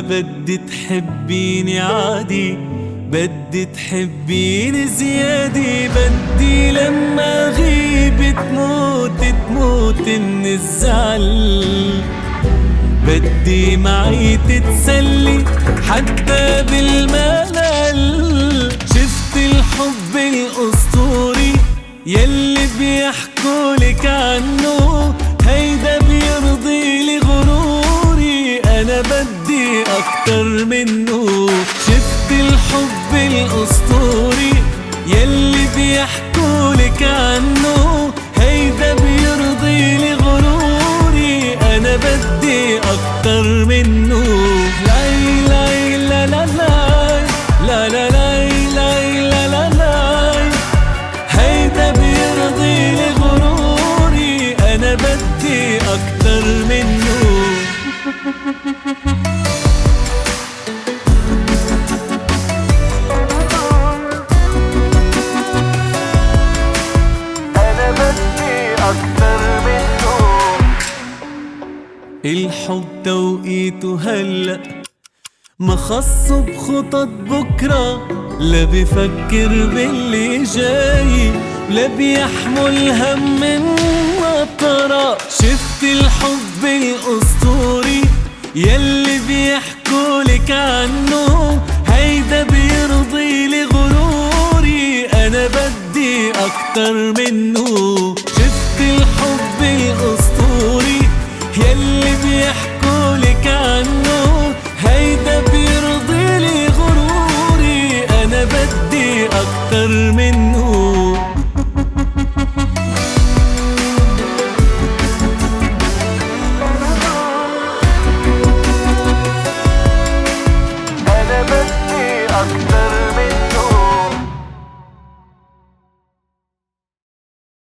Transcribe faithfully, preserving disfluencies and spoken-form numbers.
بدي تحبيني عادي، بدي تحبيني زيادة، بدي لما غيب تموت تموت من الزعل، بدي معي تتسلي حتى بالملل. شفت الحب الأسطوري يلي بيحكولك عنه، هيدا بيرضي لي غروري، أنا بدي أكتر منه. شفت الحب الأسطوري يلي بيحكولك عنه، هيدا بيرضي لي غروري، أنا بدي أكتر منه. لاي لاي لا لا لاي لا لا لاي لاي لا لا لاي، هيدا بيرضي لي غروري، أنا بدي أكتر منه. الحب توقيته هلأ ما خصه بخطط بكرة، لا بفكر باللي جاي لا بيحمل هم من مطرة. شفت الحب الأسطوري يلي بيحكولك عنه، هيدا بيرضي لي غروري، أنا بدي أكتر منه.